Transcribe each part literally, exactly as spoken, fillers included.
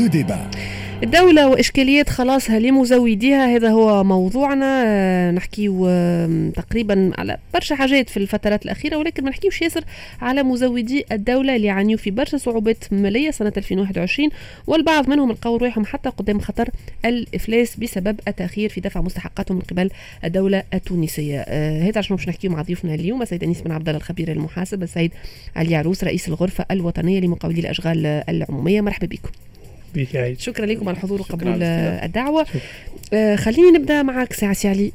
ديبا. الدولة وإشكاليات خلاصها لمزوديها، هذا هو موضوعنا. نحكيو تقريبا على برشا حاجات في الفترات الأخيرة، ولكن ما نحكيوش ياسر على مزودي الدولة اللي يعانيوا في برشا صعوبات مالية سنة ألفين وواحد وعشرين، والبعض منهم لقاو روحهم حتى قدام خطر الإفلاس بسبب التأخير في دفع مستحقاتهم من قبل الدولة التونسية. آه هذا عشان باش نحكيو مع ضيوفنا اليوم، السيد أنيس بن عبد الله الخبير المحاسب، السيد علي عروس رئيس الغرفة الوطنية لمقاولي الأشغال العمومية. مرحبا بكم. شكرا لكم على الحضور وقبول الدعوة. آه خليني نبدأ معك سي علي،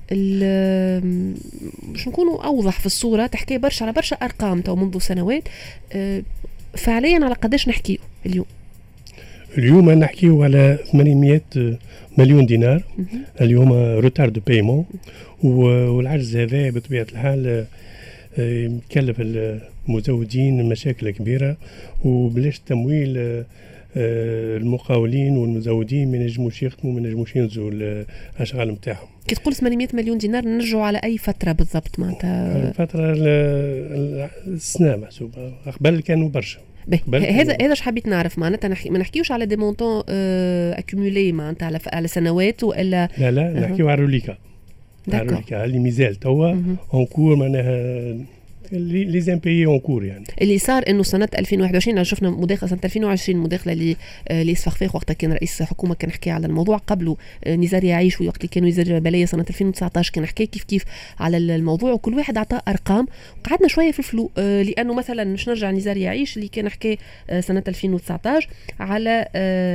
باش نكونوا أوضح في الصورة. تحكي برشا على برشا أرقام تو منذ سنوات، آه فعليا على قداش نحكيه اليوم؟ اليوم نحكيه على ثمانمائة مليون دينار اليوم روتار دو بايمون، والعجز هذا بطبيعة الحال يكلف المزودين مشاكل كبيرة، وبلاش تمويل المقاولين والمزودين ما ينجموش يخدموا، ما ينجموش ينزلوا الاشغال نتاعهم. كي تقول ثمانمائة مليون دينار نرجعوا على اي فتره بالضبط؟ معناتها الفتره السنه محسوبه، قبل كانوا برشا. هذا هذا اش حبيت نعرف، معناتها نحكي ما نحكيوش على دي مونطون اكيمولي معناتها على على سنوات ولا لا لا أه. نحكيو على الروليكا، على الروليكا اللي ميزال توا اون كور، معناها لي زامبيي اون كور. يعني اللي صار انه سنه ألفين وواحد وعشرين شفنا مداخله سنه ألفين وعشرين مداخله اللي لي صفاقفاق وقتها كان رئيس حكومه، كان حكي على الموضوع. قبله نزار يعيش وقت اللي كانوا وزير البليه سنه ألفين وتسعطاش كان حكي كيف كيف على الموضوع، وكل واحد عطى ارقام. قعدنا شويه في الفلو، لانه مثلا مش نرجع نزار يعيش اللي كان حكي سنه ألفين وتسعطاش على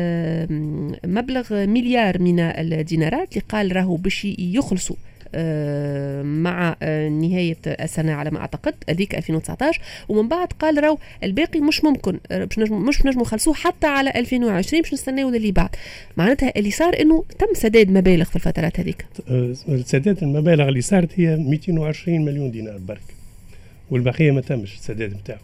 مبلغ مليار من الدينارات اللي قال راهو باش يخلصوا مع نهاية السنة على ما أعتقد، هذيك ألفين وتسعطاش، ومن بعد قال راو الباقي مش ممكن، مش نجم مش نجموا نخلصوه حتى على ألفين وعشرين، باش نستناو اللي بعد. معناتها اللي صار إنه تم سداد مبالغ في الفترات هذيك. سداد المبالغ اللي صارت هي مئتين وعشرين مليون دينار برك، والبقية ما تمش السداد نتاعه.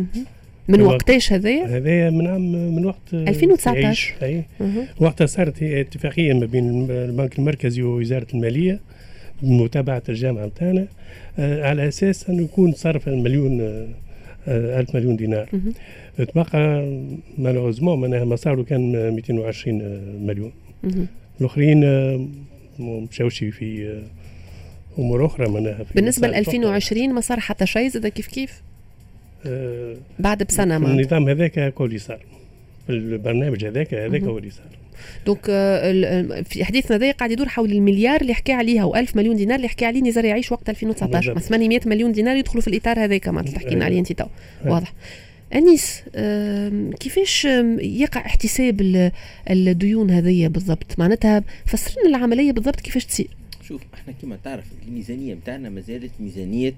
من وقتاش هذايا؟ هذايا من عام من وقت ألفين وتسعطاش. أي وقتها صارت هي اتفاقية ما بين البنك المركزي ووزارة المالية بمتابعة الجامعة متاعنا، آه على أساس أنه يكون صرف المليون آه ألف مليون دينار. تبقى مالوغوزمون معناها ما صاروا كان مئتين وعشرين مليون. الآخرين آه مشاوش في آه أمور أخرى. معناها بالنسبة ل ألفين وعشرين ما صار حتى شيء زاد كيف كيف؟ آه بعد بسنة ما النظام هذاك كل صار في البرنامج هذاك هذاك هو اللي صار. دونك في حديثنا ذا قاعد يدور حول المليار اللي حكى عليها وألف مليون دينار اللي حكى عليه نزار يعيش وقت ألفين وتسعطاش، ما ثمانمائة مليون دينار يدخلوا في الإطار هذاك ما تحكينا عليه انت تو. واضح. أنيس، كيفاش يقع احتساب الديون هذه بالضبط؟ معناتها فسرنا العملية بالضبط كيفاش تصير. شوف احنا كما تعرف الميزانية متاعنا ما زالت ميزانية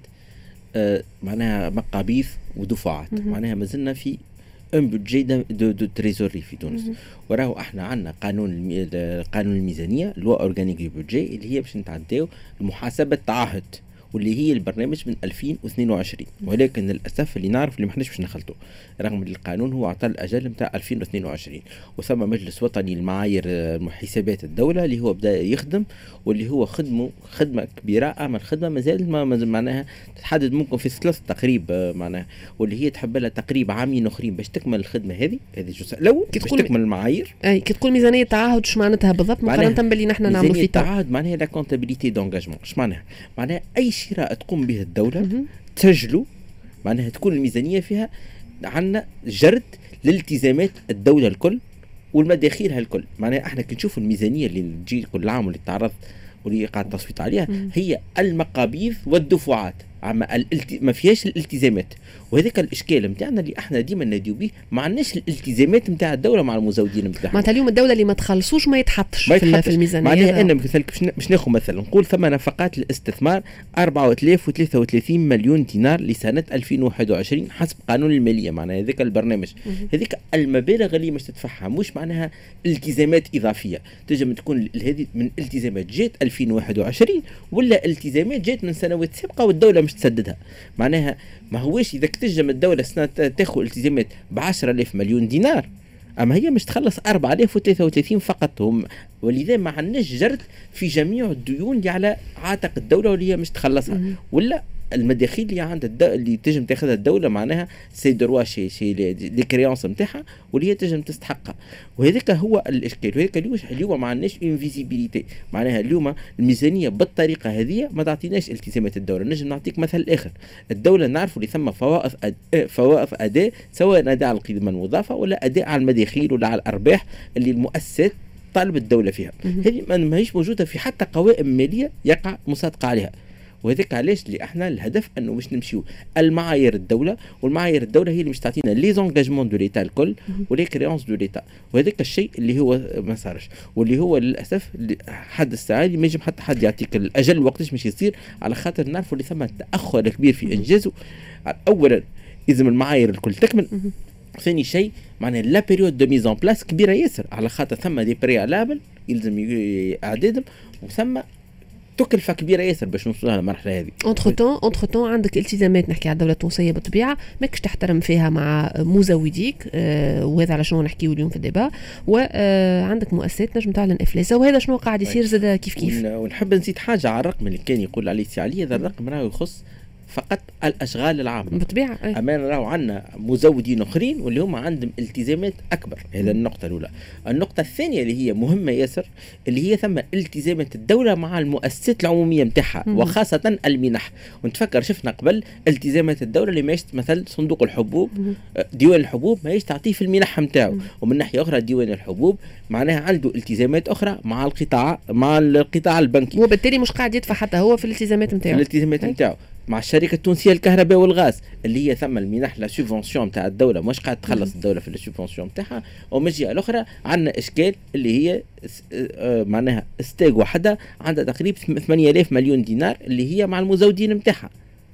آه معناها مقابيض ودفعات، معناها ما زلنا في ان بودجي دو دو تريزوري في تونس. وراه احنا عندنا قانون قانون الميزانيه لو اورغانيك دو بودجي اللي هي باش نتعداو المحاسبه التعهد، واللي هي البرنامج من ألفين واثنين وعشرين، ولكن للاسف اللي نعرف اللي ما احناش باش نخلطوا، رغم القانون هو عطى الاجل نتاع ألفين واثنين وعشرين، وثم مجلس وطني للمعايير حسابات الدوله اللي هو بدا يخدم، واللي هو خدمه خدمه كبيره، اما الخدمه مازال ما معناها تحدد ممكن في ثلاث تقريب معناها، واللي هي تحب لها تقريب عامين اخرين باش تكمل الخدمه هذه. هذه الجزء الاول باش تكمل المعايير. اي كي تقول ميزانيه تعهد شو معناتها بالضبط مقارنه باللي نحن نعملوا في التعهد؟ معناها لا كونتابيليتي دونجاجمون. ايش معناها؟ معناها اي شراء تقوم به الدوله تسجلوا، معناها تكون الميزانيه فيها عندنا جرد لالتزامات الدوله الكل والمداخيلها الكل. معناها احنا كي نشوفوا الميزانيه اللي تجي كل عام واللي تعرض واللي قاعد التصويت عليها هي المقابيض والدفعات، اما الالت... ما فيهاش الالتزامات، وهذاك الاشكال نتاعنا اللي احنا ديما ناديو به، ما عندناش الالتزامات نتاع الدوله مع المزودين نتاعها. معناتها اليوم الدوله اللي ما تخلصوش ما يتحطش, ما يتحطش في الميزانيه. معناها انا مثلا باش ناخذ مثلا نقول ثم نفقات الاستثمار أربعة آلاف وثلاثة وثلاثين مليون دينار لسنه ألفين وواحد وعشرين حسب قانون الماليه، معناها هذاك البرنامج، هذيك المبالغ اللي مش تدفعها مش معناها التزامات اضافيه، تنجم تكون هذه من التزامات جات ألفين وواحد وعشرين ولا التزامات جات من سنوات سابقه والدوله مش تسددها. معناها ما هوش اذا تنجم الدوله سنه تاخذ التزامات ب عشرة آلاف مليون دينار، اما هي مش تخلص أربعة آلاف وثلاثة وثلاثين فقط هم، ولذا ما عندناش جرد في جميع الديون اللي على عاتق الدوله واللي هي مش تخلصها، ولا المداخيل اللي عند الدولة اللي تجم تاخذها الدولة معناها سي دروا شي شي لي كريونس نتاعها واللي هي تجم تستحقها. وهذاك هو الاشكال. وهذاك اليوم ما عندناش اون فيزيبيليتي. معناها اليوم الميزانيه بالطريقه هذه ما تعطيناش التزامات الدوله. نجم نعطيك مثل اخر. الدوله نعرفوا اللي ثم فوائد أد... فوائد اداء سواء اداء على القيمه المضافه ولا اداء على المداخيل ولا على الارباح اللي المؤسسات طالب الدوله فيها. هذه ما هيش موجوده في حتى قوائم ماليه يقع مصادقه عليها. وهذاك علاش اللي احنا الهدف انه مش نمشيو المعايير الدوله، والمعايير الدوله هي اللي مش تعطينا لي زونغاجمون دو ليتا الكل ولي كريونس دو ليتا. وهذاك الشيء اللي هو ما صارش، واللي هو للاسف حد الساعه ما يجم حتى حد يعطيك الاجل وقتاش مش يصير، على خاطر نعرفوا اللي ثم تاخر كبير في انجازه. اولا اذا المعايير الكل تكمل، ثاني شيء معناها لا بيريود دو ميزون بلاس كبيره ياسر، على خاطر ثم دي بريالابل يلزم اعدادهم، وثم تكلفة كبيرة ياسر باش نوصلوا للمرحلة هذه. انتر تون انتر تون عندك التزامات، نحكي على الدولة التونسية بالطبيعة ماكش تحترم فيها مع مزوديك، آه وهذا على شنو نحكيو اليوم في الدبا، وعندك آه مؤسسات نجم تعلن افلاسها، وهذا شنو قاعد يصير زاد كيف كيف. ونحب نزيد حاجة على الرقم اللي كان يقول عليه سي علي. هذا الرقم راهو يخص فقط الاشغال العامه بالطبيعه. امان راهو عندنا مزودين اخرين واللي هم عندهم التزامات اكبر. هذا النقطه الاولى. النقطه الثانيه اللي هي مهمه ياسر، اللي هي ثم التزامات الدوله مع المؤسسات العموميه نتاعها وخاصه المنح. ونتفكر شفنا قبل التزامات الدوله اللي ماهيش مثل صندوق الحبوب، ديوان الحبوب ماهيش تعطيه في المنح نتاعو، ومن ناحيه اخرى ديوان الحبوب معناها عنده التزامات اخرى مع القطاع مع القطاع البنكي، وبالتالي مش قاعد يدفع حتى هو في الالتزامات نتاعو. الالتزامات نتاعو مع الشركه التونسيه للكهرباء والغاز اللي هي ثم المنح لا سوبفونسيون نتاع الدوله مش قاعد تخلص الدوله في السوبفونسيون نتاعها. ومن الجهه الاخرى عندنا اشكال اللي هي معناها استاج وحده عندها تقريبا ثمانية آلاف مليون دينار اللي هي مع المزودين نتاعها.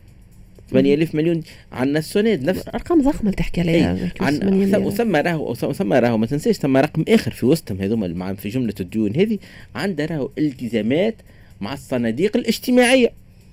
ثمانية آلاف مليون عندنا السند نفس ارقام ضخمه اللي تحكي عليها. عن وثم راهو ثم راهو ما تنساش ثم رقم اخر في وسطهم هذوما في جمله الديون هذه، عندها راهو التزامات مع الصناديق الاجتماعيه.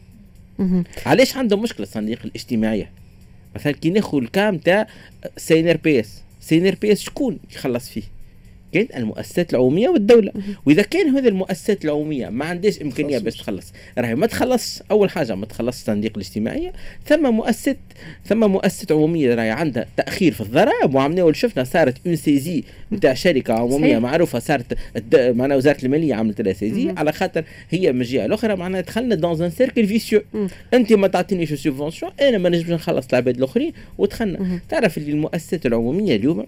علاش عندهم مشكله الصناديق الاجتماعيه؟ مثلا كي ناخذ الكام تاع سي ان ار بي اس، سي ان ار بي اس شكون يخلص فيه؟ كاين المؤسسات العموميه والدوله. واذا كان هذه المؤسسات العموميه ما عندهاش امكانيه باش تخلص، راهي ما تخلص. اول حاجه ما تخلص الصناديق الاجتماعيه. ثم مؤسسات ثم مؤسسات عموميه راهي عندها تاخير في الضرائب، وعملنا شفنا صارت اون سيزي نتاع شركه عموميه صحيح. معروفه صارت معناها وزاره الماليه عملت لها سيزي على خاطر هي من الجهه الاخرى معناها دخلنا دون ان سيركل فيسيو. انت ما تعطينيش سوبفونسيون، انا ما نجمش نخلص العباد الاخرين ودخلنا. تعرف اللي المؤسسات العموميه اليوم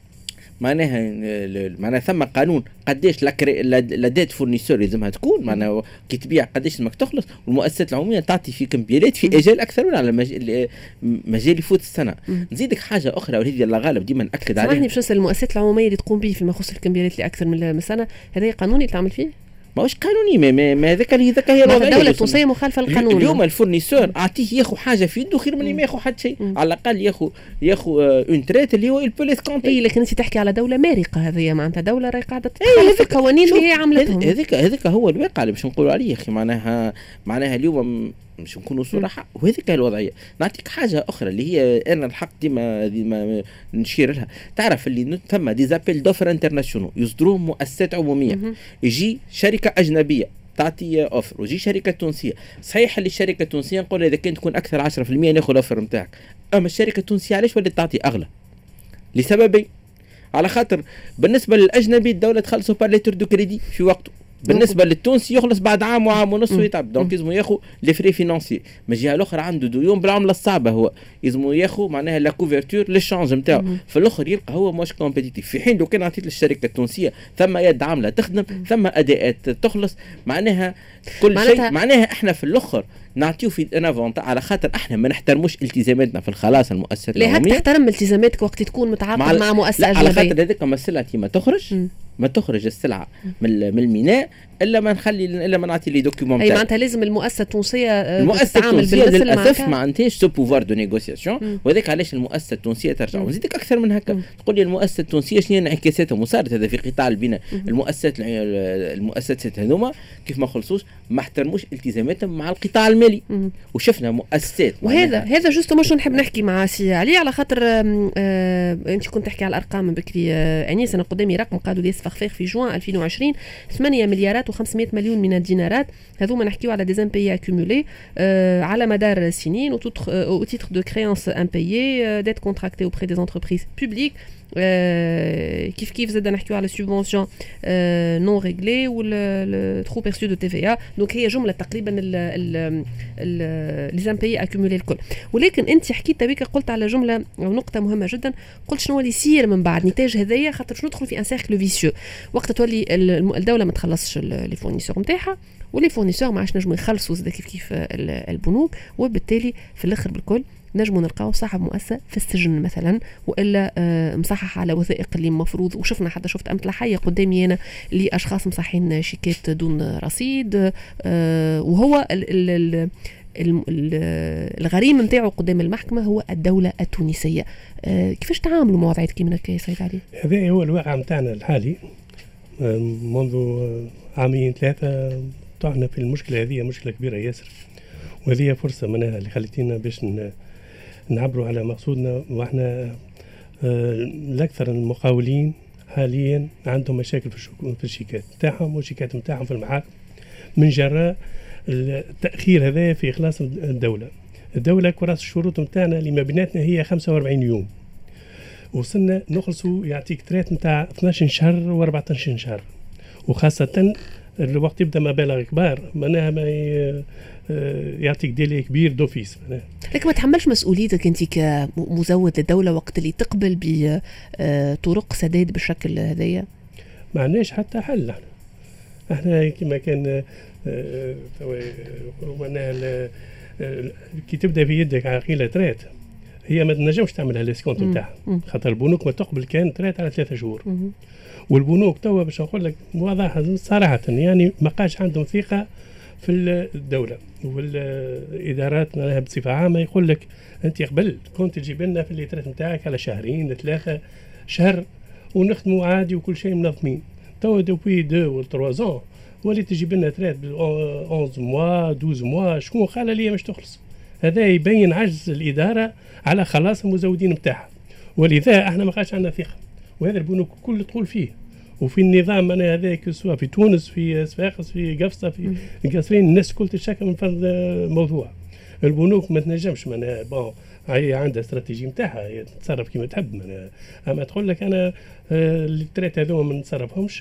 معناها معناها ثم قانون قداش لا ديت فورنيسور لازمها تكون، معناها كي تبيع قداش لازمك تخلص، والمؤسسات العموميه تعطي في كمبيالات في اجال اكثر من على مجال مجال يفوت السنه. نزيدك حاجه اخرى وهذه الله غالب ديما ناكد عليها. سامحني باش نسال، المؤسسات العموميه اللي تقوم به فيما يخص الكمبيالات لاكثر من سنه، هذا قانوني تعمل فيه؟ ماهوش قانوني. ما ما هذاك اللي هذاك هي الوضعيه. الدوله التونسيه مخالفه للقانون. اليوم الفورنيسور اعطيه ياخذ حاجه في يده خير من ما ياخذ حد شيء. على الاقل ياخذ ياخذ اون تريت اللي هو البوليس كونتي. اي لكن انت تحكي على دوله مارقه، هذه معناتها دوله راهي قاعده تخالف القوانين اللي هي عملتهم. هذاك هذاك هو الواقع اللي باش نقولوا عليه اخي. معناها معناها اليوم مش نكونوا صراحه، وهذيك الوضعيه. نعطيك حاجه اخرى اللي هي انا الحق ديما ديما نشير لها. تعرف اللي ثم ديزابيل دوفر انترناسيونال يصدروهم مؤسسات عموميه، يجي شركه اجنبيه تعطي اوفر وجي شركه تونسيه. صحيح اللي الشركه التونسيه نقول اذا كانت تكون اكثر عشرة بالمئة ناخذ الاوفر نتاعك، اما الشركه التونسيه علاش ولات تعطي اغلى؟ لسببين. على خاطر بالنسبه للاجنبي الدوله تخلصوا بار ليتر دو كريدي في وقته، بالنسبه للتونسي يخلص بعد عام وعام ونص ويتعب. دونك لازم ياخذ لي فري فينانسي. من الجهه الاخرى عنده ديون بالعمله الصعبه، هو لازم ياخذ معناها لا كوفرتور للشانج نتاعو. في الاخر يلقى هو مش كومبيتيتيف. في حين لو كان عطيت للشركه التونسيه ثم يد عامله تخدم، ثم اداءات تخلص، معناها كل شيء معناها احنا في الاخر نعطيو في انافونت على خاطر احنا ما نحترمش التزاماتنا في الخلاص المؤسسات العموميه. ليه تحترم التزاماتك وقت تكون متعاقد مع, مع مؤسسه اجنبيه؟ على خاطر هذيك السلعه ما تخرج م. ما تخرج السلعه من من الميناء الا ما نخلي الا ما نعطي لي دوكيومون. اي معناتها لازم المؤسسه التونسيه المؤسسه التونسيه للاسف ما عندهاش سو بوفوار دو نيغوسياسيون، وهذاك علاش المؤسسه التونسيه ترجع. ونزيدك اكثر من هكا، تقول لي المؤسسه التونسيه شنو انعكاساتهم؟ وصارت هذا في قطاع البناء. المؤسسات المؤسسات هذوما كيف ما خلصوش ما احترموش التزاماتهم مع القطاع المالي. وشفنا مؤسسات وهذا هذا جوست مش نحب نحكي مع سي علي على خاطر آه انت كنت تحكي على الارقام بكري. آه انيس انا قدامي رقم قالوا لي فخفاخ في جوان ألفين وعشرين ثمانية مليارات دينارات وخمسمائة مليون من الدينارات. هذوما نحكيو على دي امبايي اكيمولي على مدار سنين au titre de créances impayées, dettes contractées auprès des entreprises publiques. كيف كيف زاد نحكيو على subventions non réglées ou le trop perçu de T V A. donc هي جمله تقريبا les impayés accumulés الكل. ولكن انت حكيت بك قلت على جمله او نقطه مهمه جدا، قلت شنو اللي يصير من بعد نتاج هذايا، خاطر شنو ندخل في ان سيركل فيسيو وقت تولي الدوله ما تخلصش لي فورنيسور نتاعها، ولي فورنيسور ما عادش نجموا يخلصوا زاد كيف كيف البنوك، وبالتالي في الاخر بالكل نجموا نلقاو صاحب مؤسسه في السجن مثلا، والا مصحح على وثائق اللي المفروض. وشفنا حتى شفت امثله حيه قدامي انا لاشخاص مصحين شيكات دون رصيد، وهو ال ال الغريم نتاعو قدام المحكمه هو الدوله التونسيه. كيفاش تعاملوا مع وضعيه كيما هكا يا سيد علي؟ هذا هو الواقع نتاعنا الحالي. منذ عامين ثلاثه طعنا في المشكله هذه، مشكله كبيره ياسر، وهذه فرصه منها اللي خلتينا باش نعبروا على مقصودنا. واحنا الاكثر المقاولين حاليا عندهم مشاكل في الشيكات نتاعهم والشيكات نتاعهم في المحاكم من جراء التأخير هذا في إخلاص الدولة. الدولة كراس الشروط نتاعنا اللي ما بيناتنا هي خمسة وأربعين يوم، وصلنا نخلصوا يعطيك تريت نتاع اثناش شهر وأربعة عشر شهر، وخاصة الوقت يبدا مبالغ كبار معناها ما يعطيك ديلي كبير دوفيس. لكن ما تحملش مسؤوليتك انت كمزود للدولة وقت اللي تقبل بطرق سداد بالشكل هذايا؟ ما عندناش حتى حل. احنا احنا كما كان معناها كي تبدا في يدك عقيله تريت هي ما تنجمش تعملها الاسكونت نتاعها، خاطر البنوك ما تقبل كان تريت على ثلاثة شهور. مم. والبنوك توا باش نقول لك واضحه صراحه يعني ما قاش عندهم ثقه في الدوله والادارات معناها بصفه عامه. يقول لك انت قبل كنت تجيب لنا في الليترات نتاعك على شهرين ثلاثه شهر ونخدموا عادي وكل شيء منظمين. توا دوبوي دو و ثلاثة زون ولي تجيب لنا تريت ب أحد عشر موا اثنا عشر موا. شكون قال لي مش تخلص؟ هذا يبين عجز الاداره على خلاص المزودين نتاعها، ولذا احنا ما قاش عندنا ثقه. وهذا البنوك كل تقول فيه وفي النظام انا هذاك سواء في تونس في صفاقس في قفصه في قصرين الناس كل تشكى من فرض موضوع. البنوك ما تنجمش معناها بون هي عندها استراتيجي نتاعها هي تتصرف كما تحب معناها، اما تقول لك انا اللي تريت هذوما ما نتصرفهمش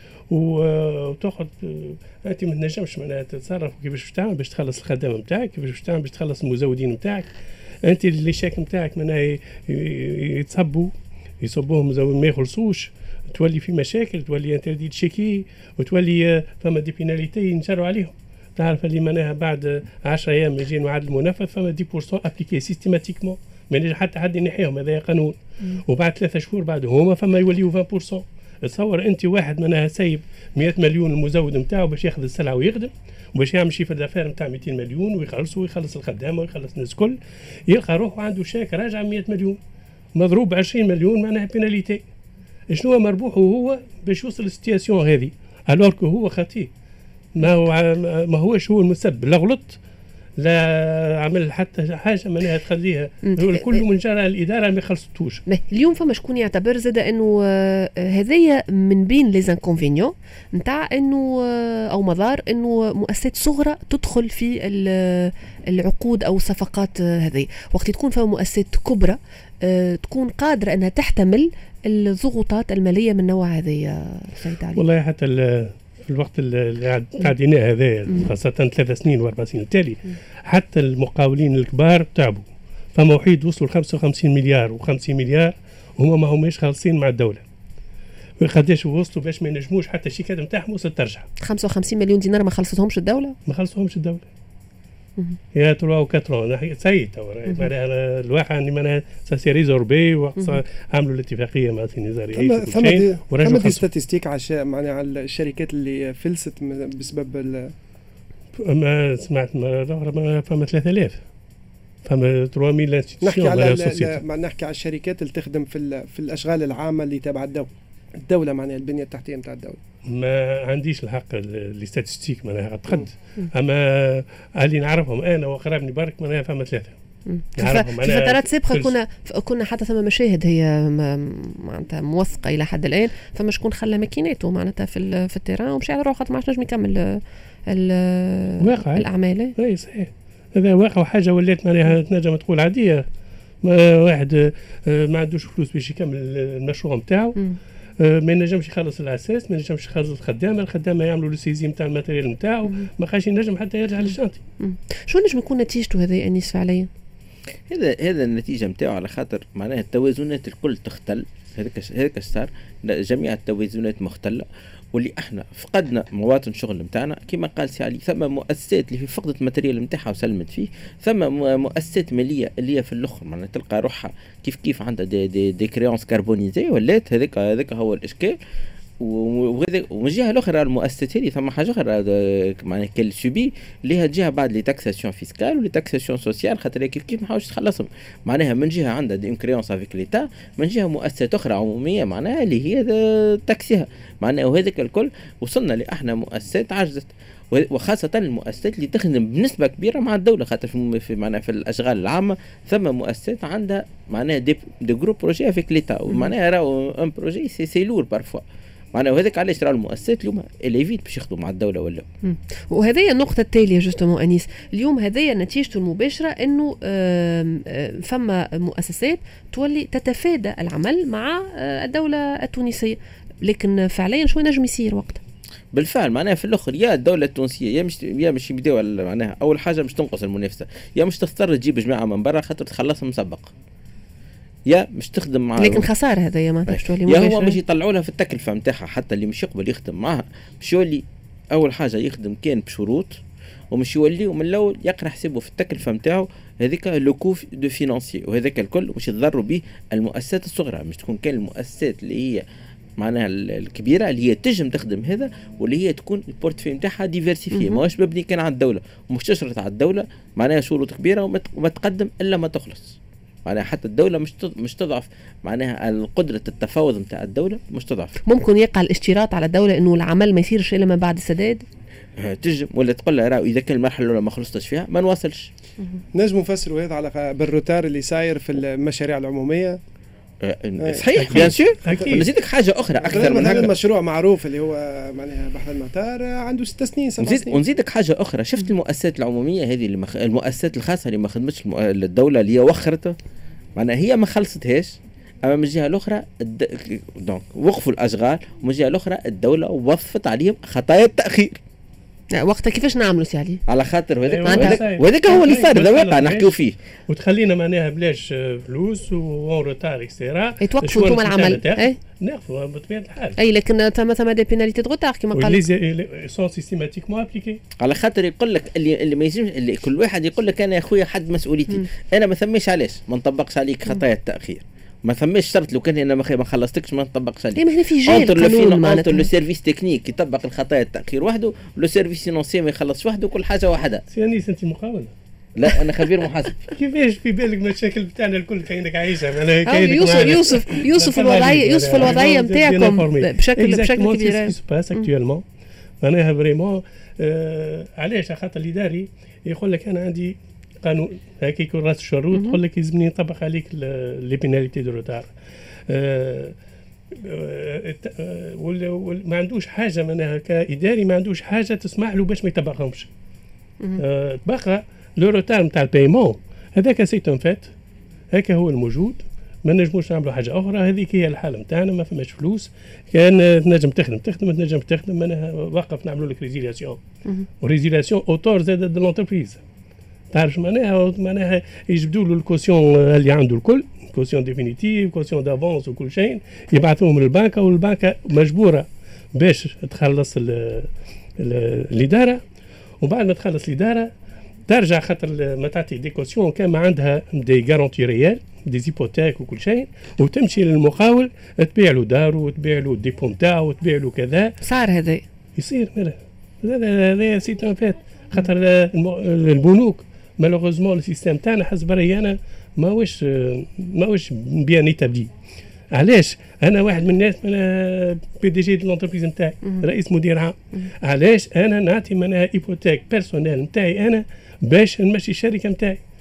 وتاخذ انت ما تنجمش معناها تتصرف كيفاش باش تعمل باش تخلص الخدامه نتاعك، كيفاش باش تعمل باش تخلص المزودين نتاعك. انت اللي شاك نتاعك معناها يتصبوا يصبوهم زو ما يخلصوش، تولي في مشاكل، تولي انتردي تشيكي، وتولي فما دي بيناليتي ينجروا عليهم. تعرف اللي معناها بعد عشرة ايام يجي المعدل المنفذ فما عشرة بالمئة ابليكي سيستيماتيكمون ما ينجم حتى حد ينحيهم، هذا قانون. وبعد ثلاثة شهور بعد هما فما يوليوا عشرة بالمئة. تصور انت واحد معناها سايب مئة مليون المزود نتاعو باش ياخذ السلعه ويخدم وباش يعمل شيء في الدفاتر نتاع مئتين مليون ويخلصوا ويخلص الخدامه ويخلص الناس الكل، يلقى روحه عنده شاك راجع مئة مليون مضروب عشرين مليون معناها بيناليتي. شنو مربوحه هو باش يوصل للسيتياسيون هذه؟ الوغ كو هو خطير، ما هو ما هوش هو المسبب، لا غلط لا عمل حتى حاجه معناها تخليها كل من جرى الاداره ما يخلصتوش. اليوم فما شكون يعتبر زاد انه هذايا من بين لي زانكونفينيون نتاع انه او مضار انه مؤسسات صغرى تدخل في العقود او الصفقات هذه، وقت تكون فما مؤسسات كبرى تكون قادره انها تحتمل الضغوطات الماليه من نوع هذا يا سيد علي. والله حتى في الوقت اللي قاعدين هذا خاصة ثلاث سنين واربع سنين التالي حتى المقاولين الكبار تعبوا. فما وحيد وصلوا خمسة وخمسين مليار وخمسين مليار وهم ما هماش خالصين مع الدولة. وقداش وصلوا باش ما ينجموش حتى الشيكات نتاعهم وصلت ترجع. خمسة وخمسين مليون دينار ما خلصتهمش الدولة؟ ما خلصتهمش الدولة. يا ثلاثة وأربعين سيد معناها الواقع اني معناها سي ريزوربي وقت عملوا الاتفاقيه مع سينيزاري فما فما فما دي ستاتستيك على معناها على الشركات اللي فلست بسبب ال... ما سمعت ما فما ثلاثة آلاف فما ثلاثمية نحكي على ما نحكي على الشركات اللي تخدم في في الاشغال العامه اللي تابعه الدوله الدوله معناها البنيه التحتيه نتاع الدوله. ما عنديش الحق الاستاتستيك معناها تخد، اما اللي نعرفهم انا وقرابني برك معناها فما ثلاثه في فترات سابقه كنا كنا حتى ثم مشاهد هي معناتها موثقه الى حد الان، فما شكون خلى ماكيناته معناتها في في التيران ومشى على روحه خاطر ما عادش نجم يكمل الاعمال. اي صحيح، هذا واقع وحاجه ولات معناها تنجم تقول عاديه. ما واحد ما عندوش فلوس باش يكمل المشروع نتاعو، ما ينجمش يخلص الاساس، ما ينجمش يخلص الخدامه، الخدامه يعملوا السيزي نتاع الماتيريال نتاعو، ما خاش ينجم حتى يرجع للشانتي. شو نجم يكون نتيجته هذه انيس فعليا؟ هذا هذا النتيجه نتاعو على خاطر معناها التوازنات الكل تختل. هذاك هذاك صار جميع التوازنات مختله، واللي احنا فقدنا مواطن شغل نتاعنا كما قال سي علي. ثم مؤسسات اللي في فقدت الماتيريال نتاعها وسلمت فيه، ثم مؤسسات ماليه اللي هي في الاخر معناها تلقى روحها كيف كيف عندها دي, دي, دي كريونس كربونيزي ولات. هذاك هذاك هو الاشكال. ومن الجهه الاخرى المؤسسات هذه ثم حاجه اخرى معناها كل سوبي اللي هي جهه بعد لي تاكساسيون فيسكال ولي تاكساسيون سوسيال، خاطر كيف كيف ما حاولش تخلصهم معناها. من جهه عندها دي كريونس افيك ليتا، من جهه مؤسسات اخرى عموميه معناها اللي هي تاكسيها معناها. وهذاك الكل وصلنا لاحنا مؤسسات عجزت، وخاصه المؤسسات اللي تخدم بنسبه كبيره مع الدوله، خاطر في معناها في الاشغال العامه ثم مؤسسات عندها معناها دي, دي جروب بروجي افيك ليتا، ومعناها راهو ان بروجي سي سي لور بارفوا معناها. وهذاك علاش راه المؤسسات اليوم اللي فيت باش يخدموا مع الدوله ولا. وهذه النقطه التاليه جوستومون انيس، اليوم هذه نتيجته المباشره انه فما مؤسسات تولي تتفادى العمل مع الدوله التونسيه، لكن فعليا شو نجم يصير وقتها؟ بالفعل معناها في الاخر يا الدوله التونسيه يا مش يا مش يبداو معناها اول حاجه مش تنقص المنافسه، يا مش تضطر تجيب جماعه من برا خاطر تخلصهم مسبق، يا مش تخدم معها. لكن خساره هذايا ما تاش تولي يا هو مش يطلعوا لها في التكلفه نتاعها، حتى اللي مش يقبل يخدم معها مش يولي اول حاجه يخدم كان بشروط، ومش يولي ومن الاول يقرا حسابه في التكلفه نتاعو هذيك لو كو دو فينانسي، وهذاك الكل مش يضروا به المؤسسات الصغرى. مش تكون كان المؤسسات اللي هي معناها الكبيره اللي هي تجم تخدم هذا، واللي هي تكون البورتفوي نتاعها ديفيرسيفي، ماهوش مبني كان على الدوله ومش تشرط على الدوله معناها شروط كبيره وما تقدم الا ما تخلص معناها. حتى الدوله مش مش تضعف معناها قدره التفاوض نتاع الدوله مش تضعف. ممكن يقع الاشتراط على الدوله انه العمل ما يصيرش الا من بعد السداد، تجم ولا تقول لها راه اذا كان المرحله الاولى ما خلصتش فيها ما نواصلش. نجم نفسروا هذا على بالروتار اللي صاير في المشاريع العموميه. صحيح بيان سور. نزيدك حاجه اخرى اكثر من هذا. المشروع معروف اللي هو معناها بحر المطار عنده ست سنين سبع سنين. ونزيدك حاجه اخرى، شفت المؤسسات العموميه هذه اللي مخ... المؤسسات الخاصه اللي ما خدمتش الدوله اللي هي وخرته معناها هي ما خلصتهاش، اما من الجهه الاخرى الد... دونك وقفوا الاشغال، ومن الجهه الاخرى الدوله وظفت عليهم خطايا التاخير. وقتها كيفاش نعملوا سي علي؟ على خاطر وهذاك وهذاك هو اللي صار، هذا واقع نحكيو فيه. وتخلينا معناها بلاش فلوس وون روتار اكسترا يتوقفوا انتم العمل. اي نعرفوا بطبيعه الحال. اي لكن ثم ثم دي بيناليتي دو روتار كما قال. ولي سون سيستيماتيكمون ابليكي. على خاطر يقول لك اللي اللي ما يجمش اللي كل واحد يقول لك انا يا خويا حد مسؤوليتي، م. انا ما ثماش علاش ما نطبقش عليك خطايا التاخير. ما ثماش شرط لو كان انا ما خلصتكش ما نطبقش عليه. اي ما هنا في جيل قانون معناتها لو سيرفيس تكنيك يطبق الخطايا التاخير وحده، ولو سيرفيس فينانسي ما يخلصش وحده، كل حاجه واحده. سيانيس انت مقاول؟ لا انا خبير محاسب. كيفاش في بالك مشاكل بتاعنا الكل كاينك عايشه معناها كاينك يوسف يوسف يوسف الوضعيه يوسف الوضعيه نتاعكم بشكل بشكل كبير. باس اكطوالمون معناها فريمون علاش خاطر الاداري يقول لك انا عندي قانون هيك يكون راس الشروط يقول لك يلزمني نطبق عليك لي بيناليتي دو روتار. أه أه ولا ما عندوش حاجه معناها كاداري ما عندوش حاجه تسمح له باش ما يطبقهمش. أه بقى لو روتار نتاع البايمون هذاك سي ان فات، هكا هو الموجود، ما نجموش نعملوا حاجه اخرى. هذيك هي الحاله نتاعنا، ما فماش فلوس، كان تنجم تخدم تخدم ما تنجم تخدم معناها وقف نعملوا لك ريزيلاسيون. وريزيلاسيون اوتور زاد دو لونتربريز، تعرف معناها معناها يجبدوا له الكوسيون اللي عنده الكل، كوسيون ديفينيتيف كوسيون دافونس وكل شيء، يبعثوهم للبنكه والبنكه مجبوره باش تخلص الاداره، وبعد ما تخلص الاداره ترجع خاطر ما تعطي دي كوسيون كان ما عندها دي غارونتي ريال دي زيبوتيك وكل شيء، وتمشي للمقاول تبيع له داره وتبيع له الديبو نتاعو وتبيع له كذا. صار هذا يصير هذا هذا سي ان فات، خاطر البنوك مالوغوزمون السيستم تاعنا حسب رايي انا ماهوش ماهوش بيان ايتابلي. علاش انا واحد من الناس انا بي دي جي دو لونتربريز نتاعي رئيس مدير عام، علاش انا نعطي معناها ايبوتيك بيرسونيل نتاعي انا باش نمشي الشركه نتاعي؟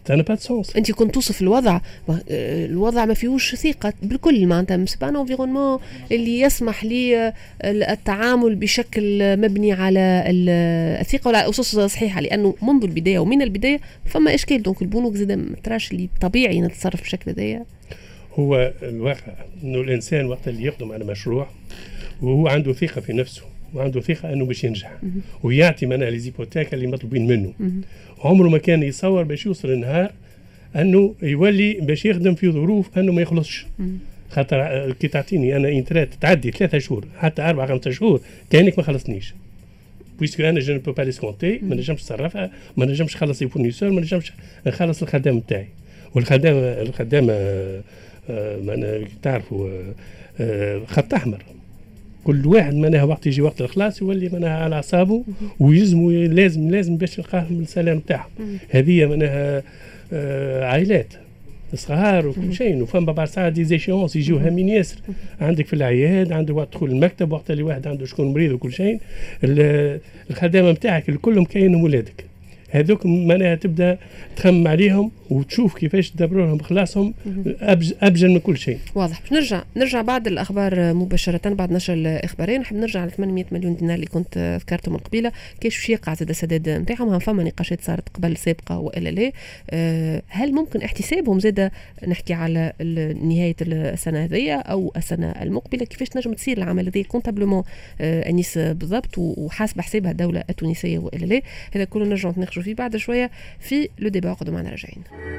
انا با سونس. انت كنت توصف الوضع، الوضع ما فيهوش ثقه بالكل معناتها، سي با ان انفيرونمون اللي يسمح لي التعامل بشكل مبني على الثقه وعلى اسس صحيحه، لانه منذ البدايه ومن البدايه فما اشكال. دونك البنوك زاد ما تراش اللي طبيعي نتصرف بشكل هذايا. هو الواقع انه الانسان وقت اللي يقدم على مشروع وهو عنده ثقه في نفسه وعنده ثقه انه باش ينجح ويعطي منها لي زيبوتيك اللي مطلوبين منه، عمره ما كان يصور باش يوصل النهار انه يولي باش يخدم في ظروف انه ما يخلصش. خاطر كي تعطيني انا انترات تعدي ثلاثة شهور حتى أربعة خمسة شهور كانك ما خلصنيش، بويسكو انا جو نبو با ليسكونتي، ما نجمش نصرفها، ما نجمش نخلص لي فورنيسور، ما نجمش نخلص الخدام نتاعي. والخدام الخدامه آه تعرفوا آه خط احمر، كل واحد معناها وقت يجي وقت الخلاص يولي معناها على اعصابه ويلزموا لازم لازم باش يلقاهم السلام نتاعهم. هذه معناها آه عائلات صغار وكل شيء، وفما بعض ساعات دي زيشيونس يجيو هامين ياسر. عندك في العياد، عندك وقت تدخل المكتب وقت اللي واحد عنده شكون مريض وكل شيء، الخدامه نتاعك كلهم كاينهم ولادك هذوك معناها تبدا تخمم عليهم وتشوف كيفاش تدبروا لهم خلاصهم ابجل من كل شيء. واضح. باش نرجع نرجع بعد الاخبار مباشره بعد نشر الاخبارين. نحب نرجع على ثمانمئة مليون دينار اللي كنت ذكرته من قبيله، كيف باش يقع زاد السداد نتاعهم؟ فما نقاشات صارت قبل سابقه والا لا؟ أه هل ممكن احتسابهم زاد؟ نحكي على نهايه السنه هذيا او السنه المقبله، كيفاش تنجم تصير العمل هذا كونتابلومون أه انيس بالضبط وحاسبه حسابها الدوله التونسيه والا لا؟ هذا كله نرجع نتناقشوا فيه بعد شويه في لو ديبا. قدوا معنا راجعين.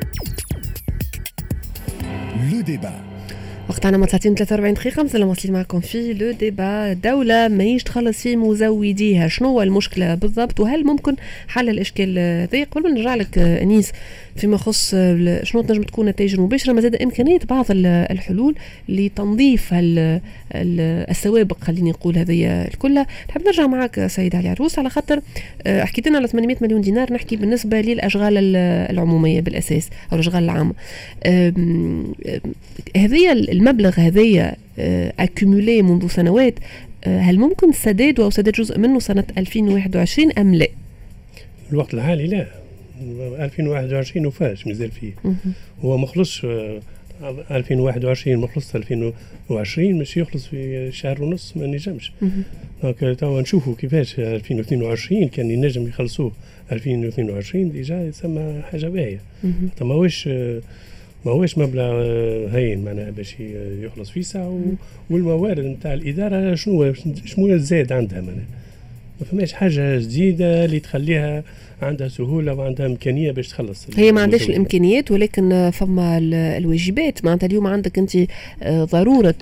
لو ديبا وقتنا ما تسعتين ثلاثة وأربعين دقيقة مازال واصلين معكم في لو ديبا. الدولة ماهيش تخلص في مزوديها، شنو هو المشكلة بالضبط وهل ممكن حل الإشكال ذي؟ قبل ما نرجع لك أنيس فيما يخص شنو تنجم تكون نتائج المباشرة، ما زاد إمكانية بعض الحلول لتنظيف السوابق خليني نقول هذه الكلها. نحب نرجع معك سيد علي عروس على خاطر حكيت لنا على ثمانمئة مليون دينار، نحكي بالنسبة للأشغال العمومية بالأساس أو الأشغال العامة. هذه المبلغ هذايا أكيمولي منذ سنوات، هل ممكن سداد أو سداد جزء منه سنة ألفين وواحد وعشرين أم لا؟ الوقت الحالي لا، ألفين وواحد وعشرين وفاش مازال فيه، هو مخلص ألفين وواحد وعشرين مخلص ألفين وعشرين مش يخلص في شهر ونص ما نجمش. دونك توا نشوفوا كيفاش ألفين واثنين وعشرين كان ينجم يخلصوه ألفين واثنين وعشرين ديجا يسمى حاجة باهية. ما هوش ما هوش مبلغ هين معناها باش يخلص فيه ساعة، والموارد نتاع الإدارة شنو شنو زاد عندها معناها ما فماش حاجة جديدة اللي تخليها عندها سهولة وعندها إمكانية باش تخلص. هي ما عندهاش الإمكانيات ولكن فما الواجبات. معناتها اليوم عندك أنت ضرورة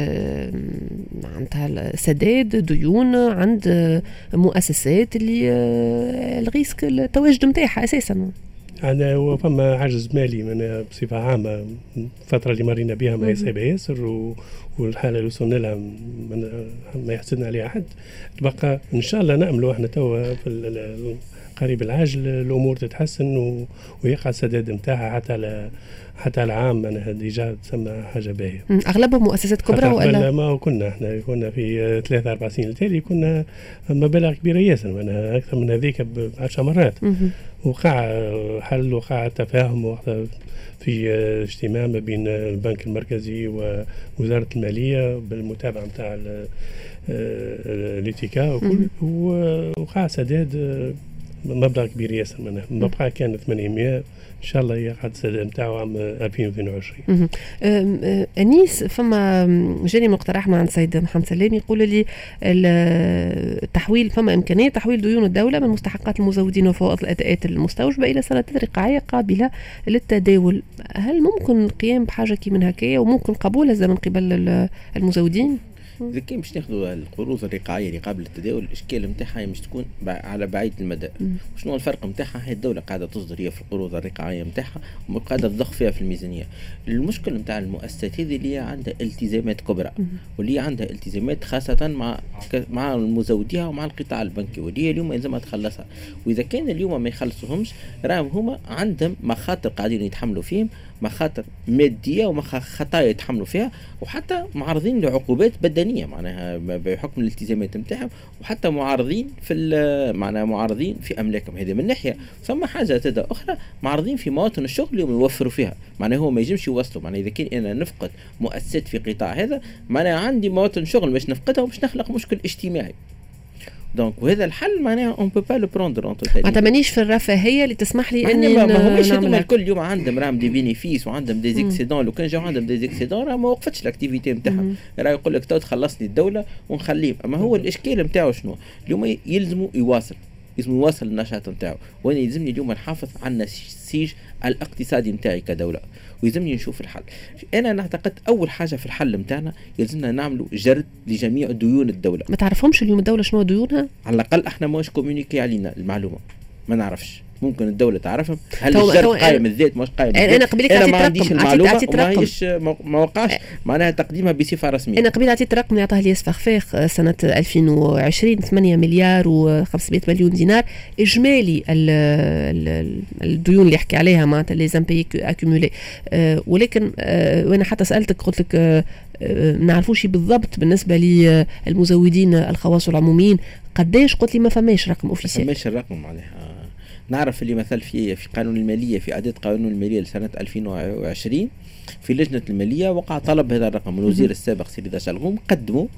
معناتها سداد ديون عند مؤسسات اللي الريسك التواجد متاعها أساسا. أنا فما عجز مالي من بصفة عامة الفترة اللي مرينا بها ما يصيب ياسر، والحالة اللي وصلنا لها ما يحسدنا عليها أحد. تبقى إن شاء الله نأملوا إحنا توا في قريب العاجل الأمور تتحسن ويقع السداد متاعها حتى على حتى العام. أنا ديجا تسمى حاجة باهية. أغلبها مؤسسات كبرى ولا؟ ما كنا إحنا كنا في ثلاثة أربع سنين التالي كنا مبالغ كبيرة ياسر، منها أكثر من هذيك بعشر مرات. وقع حل وقع تفاهم في اجتماع ما بين البنك المركزي ووزارة المالية بالمتابعة متاع الاتيكا وكل، وقع سداد مبلغ كبير ياسر. منها المبقى كان ثمانمئة ان شاء الله يقعد السداد نتاعو عام ألفين واثنين وعشرين. انيس فما جاني مقترح مع السيد محمد سلام يقول لي التحويل، فما امكانيه تحويل ديون الدوله من مستحقات المزودين وفوائد الاداءات المستوجبه الى سندات رقعيه قابله للتداول. هل ممكن القيام بحاجه كي من هكايا وممكن قبولها من قبل المزودين؟ إذا كان باش ناخذوا القروض الرقعية اللي قبل التداول، الإشكال نتاعها مش تكون على بعيد المدى. شنو الفرق نتاعها؟ هي الدولة قاعدة تصدر هي في القروض الرقعية نتاعها وقاعدة تضخ فيها في الميزانية. المشكل نتاع المؤسسات هذه اللي هي عندها التزامات كبرى واللي هي عندها التزامات خاصة مع مع المزوديها ومع القطاع البنكي، واللي هي اليوم لازم تخلصها. وإذا كان اليوم ما يخلصوهمش راهم هما عندهم مخاطر قاعدين يتحملوا فيهم، مخاطر مادية ومخاطر يتحملوا فيها، وحتى معرضين لعقوبات بدنية ميزانيه معناها بحكم الالتزامات نتاعهم، وحتى معارضين في معناها معارضين في املاكهم. هذه من ناحيه. ثم حاجه تدا اخرى معارضين في مواطن الشغل اللي يوفروا فيها، معناها هو ما يجمش يوصلوا. معناها اذا كان انا نفقد مؤسسات في قطاع هذا، معناها عندي مواطن شغل باش نفقدها وباش نخلق مشكل اجتماعي. دونك وهذا الحل معناها اون بو با لو بروندر اون توتاليتي. ما تمانيش في الرفاهيه اللي تسمح لي اني ما هماش هذوما الكل اليوم عندهم راهم دي بينيفيس وعندهم دي زيكسيدون. لو كان جاو عندهم دي زيكسيدون راه ما وقفتش الاكتيفيتي نتاعهم، راه يقول لك تو تخلصني الدوله ونخليه. اما هو الاشكال نتاعو شنو؟ اليوم يلزموا يواصل يلزم يواصل النشاط نتاعو، وانا يلزمني اليوم نحافظ على النسيج الاقتصادي نتاعي كدوله، ويلزمني نشوف الحل. انا نعتقد اول حاجه في الحل نتاعنا يلزمنا نعملوا جرد لجميع ديون الدوله. ما تعرفهمش اليوم الدوله شنو ديونها؟ على الاقل احنا ماش كومونيكي علينا المعلومه، ما نعرفش. ممكن الدولة تعرفهم. هل الجرد قائم الذات مش قائم الذات؟ أنا قبيلك أنا ما عنديش المعلومة وماهيش ما وقعش معناها تقديمها بصفة رسمية. أنا قبيل عطيت رقم اللي عطاه لي فخفاخ سنة ألفين وعشرين ثمانية مليار وخمسمائة مليون دينار إجمالي الديون اللي يحكي عليها معناتها لي زامبيي اكيمولي. أه ولكن أه وأنا حتى سألتك قلت لك أه ما نعرفوش بالضبط بالنسبة للمزودين الخواص والعموميين قداش. قلت لي ما فماش رقم أوفيسيال. ما فماش الرقم معناها. نعرف اللي مثل في في قانون الماليه في اعداد قانون الماليه لسنه ألفين وعشرين في لجنه الماليه وقع طلب هذا الرقم من الوزير السابق سيدي رضا شلغوم، قدموا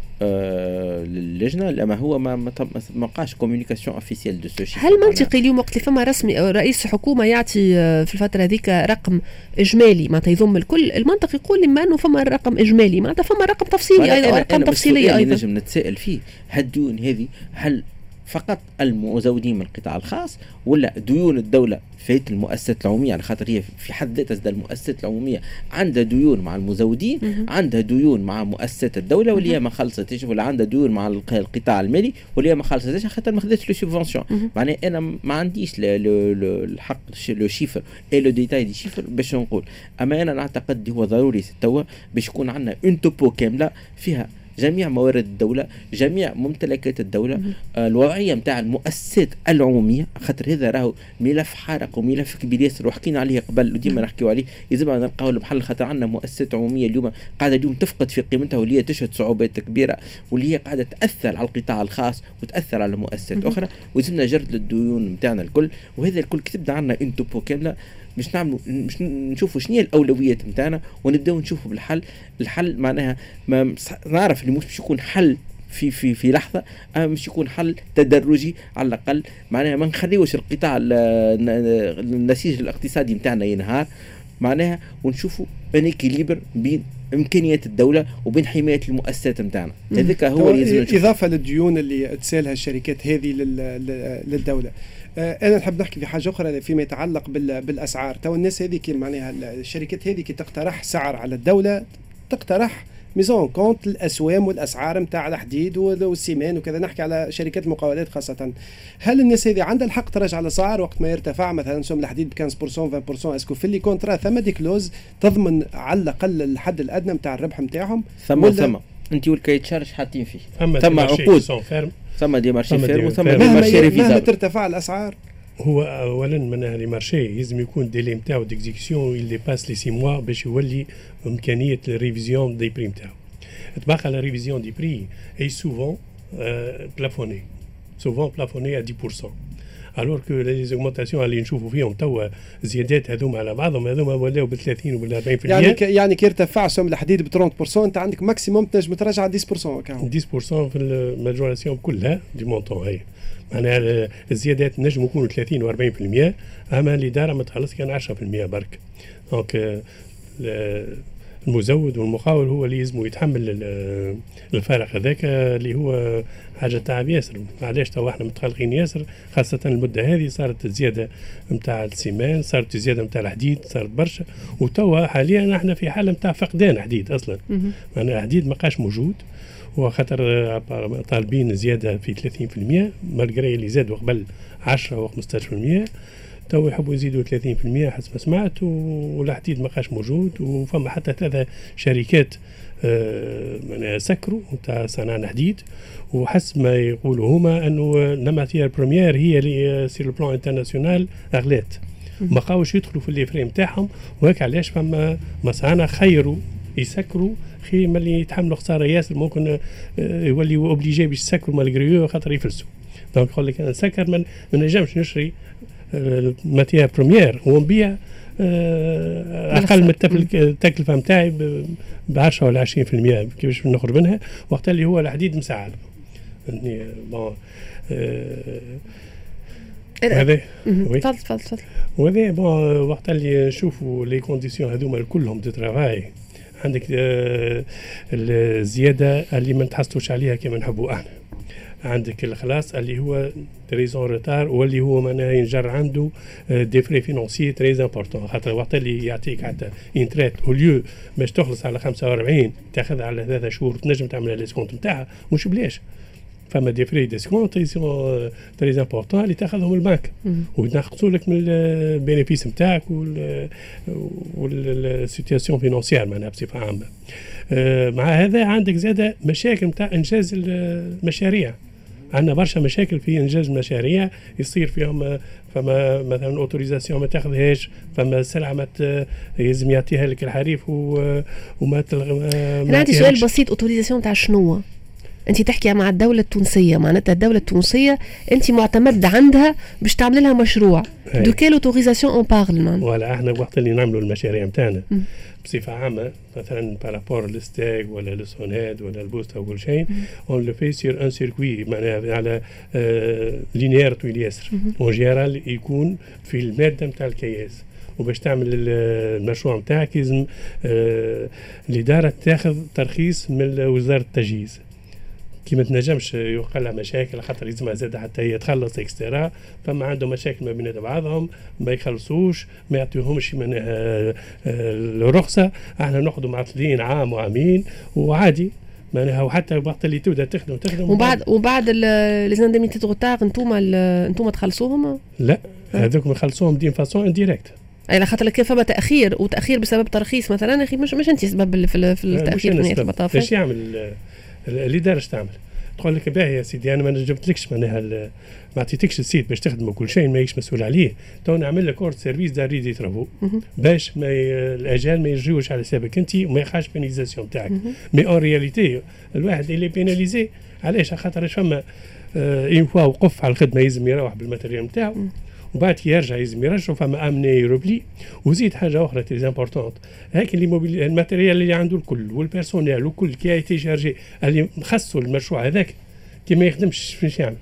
آه للجنه، لما هو ما ما وقعش كوميونيكاسيون اوفيسيال دو سو شيء. هل منطقي اليوم وقت اللي فما رسمي رئيس حكومه يعطي في الفتره هذيك رقم اجمالي معناتها يضم الكل، المنطق يقول لما انه فما رقم اجمالي معناتها فما رقم تفصيلي ايضا ارقام تفصيليه ايضا. نجم نتساءل فيه هالديون هذه هل فقط المزودين من القطاع الخاص ولا ديون الدولة في المؤسسات العمومية؟ على خاطر هي في حد ذاتها المؤسسات العمومية عندها ديون مع المزودين، عندها ديون مع مؤسسات الدولة واللي هي ما خلصتش، ولا عندها ديون مع القطاع المالي واللي هي ما خلصتش خاطر ما خدتش لو سوبفونسيون. معناها أنا ما عنديش الحق لو شيفر اي لو ديتاي دي شيفر باش نقول، أما أنا نعتقد هو ضروري توا باش يكون عندنا اون توبو كاملة فيها جميع موارد الدولة، جميع ممتلكات الدولة، آه الوضعية متاع المؤسسات العمومية، خاطر هذا راهو ملف حارق وملف كبير ياسر وحكينا عليه قبل وديما نحكيو عليه، يلزم نلقاو المحل. خاطر عندنا مؤسسات عمومية اليوم قاعدة اليوم تفقد في قيمتها واللي هي تشهد صعوبات كبيرة واللي هي قاعدة تأثر على القطاع الخاص وتأثر على مؤسسات أخرى، ويلزمنا جرد للديون متاعنا الكل. وهذا الكل كتبنا عندنا انتوبو كاملة مش نعملوا مش نشوفوا شنو هي الاولويات نتاعنا ونبداو نشوفوا بالحل. الحل معناها ما نعرف اللي مش باش يكون حل في في في لحظه، اما مش يكون حل تدرجي على الاقل. معناها ما نخليوش القطاع النسيج الاقتصادي نتاعنا ينهار معناها، ونشوفوا ان اكيليبر بين امكانيات الدوله وبين حمايه المؤسسات نتاعنا. هذاك هو اللي اضافه للديون اللي تسالها الشركات هذه للدوله. انا نحب نحكي في حاجه اخرى فيما يتعلق بالاسعار. تو الناس هذه كي معناها الشركات هذه كي تقترح سعر على الدوله تقترح ميزون كونت الاسوام والاسعار نتاع الحديد والسيمان وكذا، نحكي على شركات المقاولات خاصه. هل الناس هذه عندها الحق ترجع على الاسعار وقت ما يرتفع مثلا سهم الحديد ب خمسة بالمئة عشرة بالمئة؟ اسكو في اللي كونترا ثم دي كلوز تضمن على الاقل الحد الادنى نتاع الربح نتاعهم؟ ثم ثم انت والكاي تشارج حاطين فيه ثم عقود، ثم دي مارشي فيرم وثم دي مارشي ريفيزابل. مهما ترتفع الاسعار هو اولا من لي مارشي لازم يكون الديلي نتاعو ديكزيكسيون يل ديباس لي سي موا باش يولي امكانيه الريفيزيون دي بري نتاعو. تبقى لا ريفيزيون دي بري اي سوفون بلافوني سوفون بلافوني ا عشرة بالمئة، الوغ كو لي زوغمونطاسيون اللي نشوفوا فيهم توا زيادات هذوما على بعضهم هذوما ولاو ب ثلاثين ولا أربعين بالمئة. يعني ك... يعني كي يرتفع سهم الحديد ب ثلاثين بالمئة انت عندك ماكسيموم تنجم ترجع عشرة بالمئة كاو عشرة بالمئة في الماجوراسيون كلها دي مونطون. هاي معناها الزيادات نجم يكونوا ثلاثين و أربعين بالمئة، اما اللي دار ما تخلص كان عشرة بالمئة برك. دونك المزود والمقاول هو اللي يلزمو يتحمل الفارق هذاك اللي هو حاجه تعب ياسر. علاش توا احنا متخلقين ياسر خاصه المده هذه صارت زياده نتاع السيمان، صارت زياده نتاع الحديد، صارت برشا. وتوا حاليا احنا في حاله نتاع فقدان حديد اصلا، معناها الحديد ما بقاش موجود، وخاطر طالبين زياده في ثلاثين بالمئة مالغري اللي زادوا قبل عشرة و خمسطاش بالمئة، تو يحبوا يزيدوا ثلاثين بالمئة حسب ما سمعت، والحديد ما بقاش موجود. وفما حتى ثلاثه شركات آه معناها سكروا نتاع صناعه حديد، وحسب ما يقولوا هما انه الماتيير بروميير هي اللي سي لو بلان انترناسيونال اغلات، ما بقاوش يدخلوا في اللي فريم تاعهم. وهيك علاش فما مصانع خيروا يسكروا خير من اللي يتحملوا خساره ياسر ممكن يوليوا اوبليجي باش يسكروا مالغريو خاطر يفلسوا. دونك يقول لك انا نسكر ما نجمش نشري ماتيير بروميير ونبيع اقل من التكلفه نتاعي ب عشرة ولا عشرين بالمئة كيفاش نخرج منها وقت اللي هو الحديد مسعر. يعني بون هذا تفضل تفضل تفضل وهذا بون وقت اللي نشوفوا لي كونديسيون هذوما كلهم دو ترافاي عندك الزياده اللي ما نتحصلوش عليها كما نحبوا احنا. عندك الخلاص اللي هو تريزون روتار واللي هو معناها ينجر عنده دي فري فينونسيي تري امبورطون خاطر وقت اللي يعطيك حتى انتريت اوليو باش تخلص على خمسة وأربعين تاخذ على ثلاثة شهور تنجم تعمل الاسكونت نتاعها مش بلاش. فما دي فري ديسكونت يسون تري امبورطون اللي تاخذهم البنك وينقصوا لك من البينيفيس نتاعك والسيتياسيون فينونسيير معناها بصفه عامه. مع هذا عندك زاده مشاكل نتاع انجاز المشاريع. عندنا برشا مشاكل في انجاز المشاريع يصير فيهم فما مثلا اوتوريزاسيون ما تاخذهاش فما سلعه ما يلزم يعطيها لك الحريف وما انا عندي سؤال بسيط. اوتوريزاسيون تاع شنو؟ انت تحكي مع الدوله التونسيه معناتها الدوله التونسيه انت معتمد عندها باش تعمل لها مشروع دو كيل اوتوريزاسيون اون بارل ولا احنا وقت اللي نعملوا المشاريع نتاعنا بصفه عامه مثلا بارابور للستاغ ولا للسوناد ولا البوستا وكل شيء اون لو في سير ان سيركوي معناها على آه لينيير طويل ياسر اون جينيرال يكون في الماده نتاع الكياس. وباش تعمل المشروع نتاعك لازم آه الاداره تاخذ ترخيص من وزاره التجهيز كي ما تنجمش يوقع لها مشاكل خاطر لازم زاد حتى هي تخلص اكسترا. فما عندهم مشاكل ما بين بعضهم ما يخلصوش ما يعطيوهمش منها الرخصه. احنا ناخذوا معطلين عام وعامين وعادي معناها وحتى وقت اللي تبدا تخدم تخدم وبعد وبعد لي زانديميتي غوتار انتم انتم تخلصوهم؟ لا هذوك نخلصوهم دين فاسون انديريكت. اي خاطر كيف فما تاخير وتاخير بسبب ترخيص مثلا اخي مش مش انت سبب في, في التاخير باش يعمل الاداره اش تعمل تقول لك باهي يا سيدي انا ما جبتلكش معناها ما عطيتكش السيت باش تخدم كل شيء ما يكش مسؤول عليه تو نعمل لك كورت سيرفيس داري دي ترافو باش ما الاجال ما يجيوش على حسابك انت وما يخاش بيناليزاسيون تاعك. مي اون رياليتي الواحد اللي بيناليزي علاش خاطر فما اون فوا وقف على الخدمه يلزم يروح بالماتيريال نتاعو وبعد كي يرجع يلزم يرجع فما امني يروبلي. وزيد حاجه اخرى تري امبورطونت هاك اللي الماتيريال اللي عنده الكل والبيرسونيل وكل كي ايتي شارجي اللي خصوا المشروع هذاك كي ما يخدمش فاش يعمل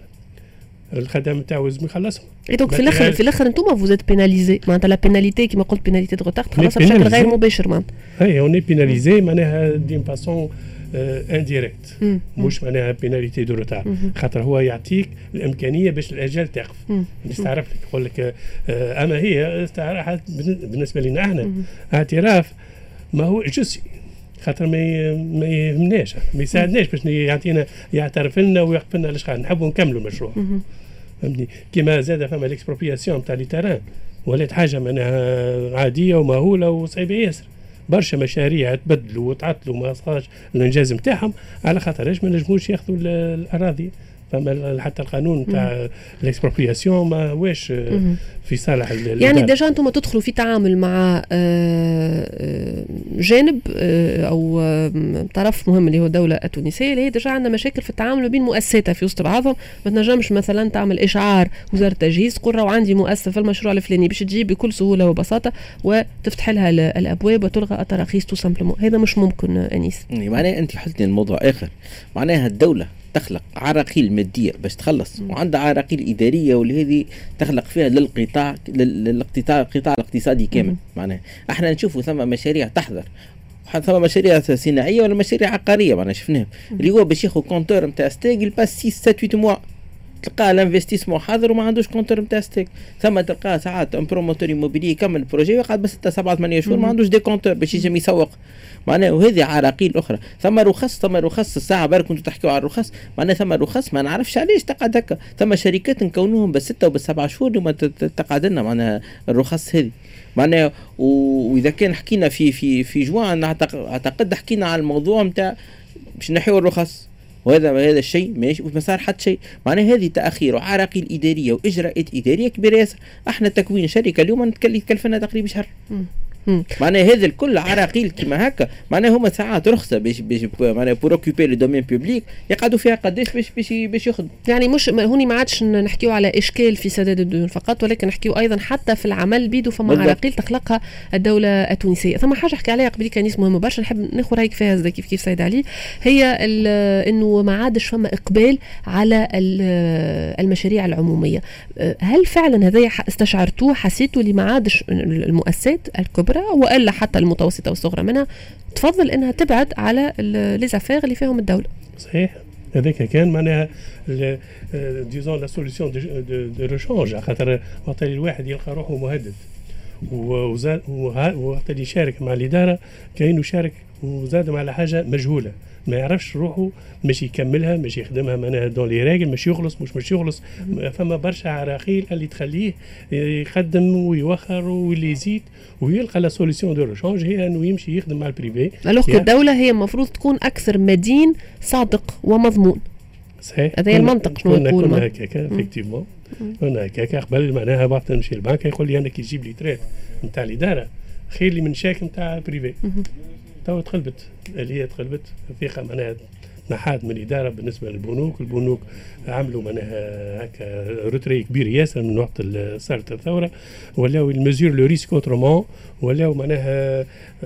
الخدم نتاعو لازم يخلصهم. اي دونك في الاخر في الاخر انتم فوزيت بيناليزي معناتها لا بيناليتي كيما قلت بيناليتي دو روتار خلاص بشكل غير مباشر معناتها. اي اوني بيناليزي معناها دين باسون انديريكت مش معناها بيناليتي دو روتار خاطر هو يعطيك الامكانيه باش الاجال تقف يستعرف لك يقول لك آه اما هي استعراحات بالنسبه لنا احنا اعتراف ما هو جزئي خاطر ما ما يهمناش ما يساعدناش باش يعطينا يعترف لنا ويقف لنا علاش نحبوا نكملوا المشروع فهمتني. كيما زاد فما الاكسبروبرياسيون تاع لي تيران ولات حاجه معناها عاديه ومهوله وصعيبه ياسر. برشا مشاريع تبدلوا وتعطلوا ما صارش الانجاز نتاعهم على خاطرش ما نجموش ياخذوا الاراضي. فما حتى القانون تاع الاكسبروبرياسيون ما هوش في صالح يعني ديجا انتم تدخلوا في تعامل مع جانب او طرف مهم اللي هو الدوله التونسيه اللي هي ديجا عندنا مشاكل في التعامل بين مؤسساتها في وسط بعضهم. ما تنجمش مثلا تعمل اشعار وزاره التجهيز تقول راهو عندي مؤسسه في المشروع الفلاني باش تجيب بكل سهوله وبساطه وتفتح لها الابواب وتلغى التراخيص تو سامبلومون. هذا مش ممكن انيس. معناها انت حلتني الموضوع اخر معناها الدوله تخلق عراقيل ماديه باش تخلص وعندها عراقيل اداريه واللي هذه تخلق فيها للقطاع للاقطاع القطاع الاقتصادي كامل. معناها احنا نشوفوا ثم مشاريع تحضر ثم مشاريع صناعيه ولا مشاريع عقاريه معناها شفناهم اللي هو باش ياخذ كونتور نتاع ستيك الباس ستة سبعة ثمانية موا تلقاه الانفستيسمون حاضر وما عندوش كونتور نتاع ستيك. ثم تلقاه ساعات ان بروموتور ايموبيلي يكمل البروجي ويقعد بس ستة سبعة ثمانية شهور ما عندوش دي كونتور باش يجي يسوق معناها. وهذه عراقيل اخرى. ثم رخص ثم رخص الساعه برك كنتوا تحكيوا على الرخص معناها ثم رخص ما نعرفش علاش تقعد هكا. ثم شركات نكونوهم بالسته وبالسبعه شهور وما تقعد لنا معناها الرخص هذه معناها. واذا كان حكينا في في في جوان اعتقد حكينا على الموضوع نتاع باش نحيوا الرخص وهذا هذا الشيء ماشي ما صار حتى شيء معناها. هذه تاخير وعراقيل اداريه واجراءات اداريه كبيره ياسر. احنا تكوين شركه اليوم يتكلفنا تقريبا شهر معناها هذا الكل عراقيل كيما هكا معناها هما ساعات رخصه باش باش معناها بور اوكوبي لو دومين بوبليك يقعدوا فيها قداش باش باش باش ياخذوا. يعني مش هوني ما عادش نحكيو على اشكال في سداد الديون فقط ولكن نحكيو ايضا حتى في العمل بيدو فما عراقيل تخلقها الدوله التونسيه. ثم حاجه حكي عليها قبل كان مهمه برشا نحب ناخذ رايك فيها زي كيف كيف سيد علي، هي انه ما عادش فما اقبال على المشاريع العموميه. هل فعلا هذا استشعرتوه حسيتوا اللي ما عادش المؤسسات الكبرى والا حتى المتوسطه والصغرى منها تفضل انها تبعد على لي زافير اللي فيهم الدوله؟ صحيح هذاك كان معناها ديزون لا سوليسيون دو ريشونج خاطر وقت اللي الواحد يلقى روحه مهدد وزاد وقت اللي يشارك مع الاداره كاين يشارك وزاد على حاجه مجهوله ما يعرفش روحه مش يكملها مش يخدمها معناها دون لي راجل مش يخلص مش مش يخلص. فما برشا عراقيل اللي تخليه يقدم ويوخر واللي يزيد ويلقى لا سوليسيون دو ريشونج هي انه يمشي يخدم مع البريفي. الوغ يعني الدوله هي المفروض تكون اكثر مدين صادق ومضمون. صحيح هذا المنطق شنو نقول كنا هكاك افكتيفمون كنا هكاك قبل معناها وقت نمشي للبنك يقول لي انا كي يجيب لي تريت نتاع الاداره خير لي من شاك نتاع بريفي. تو تقلبت اللي هي تقلبت الثقه معناها نحات من الاداره بالنسبه للبنوك. البنوك عملوا معناها هكا روتري كبير ياسر من وقت صارت الثوره ولاو المزور لو ريسك اوترومون ولاو معناها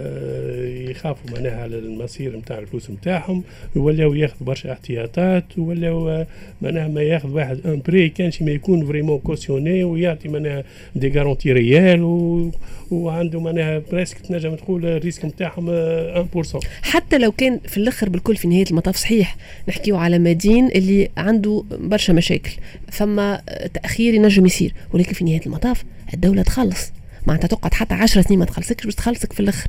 يخافوا معناها على المصير نتاع الفلوس نتاعهم ولاو ياخذوا برشا احتياطات ولاو معناها ما ياخذ واحد ان بري كانش ما يكون فريمون كوسيوني ويعطي معناها دي غارونتي ريال و... وعنده معناها بريسك تنجم تقول الريسك نتاعهم واحد بالمئة. حتى لو كان في الاخر بالكل في نهايه المطاف صحيح نحكيو على مدين اللي عنده برشا مشاكل فما تاخير ينجم يصير ولكن في نهايه المطاف الدوله تخلص معناتها تقعد حتى عشر سنين ما تخلصكش باش تخلصك في الاخر.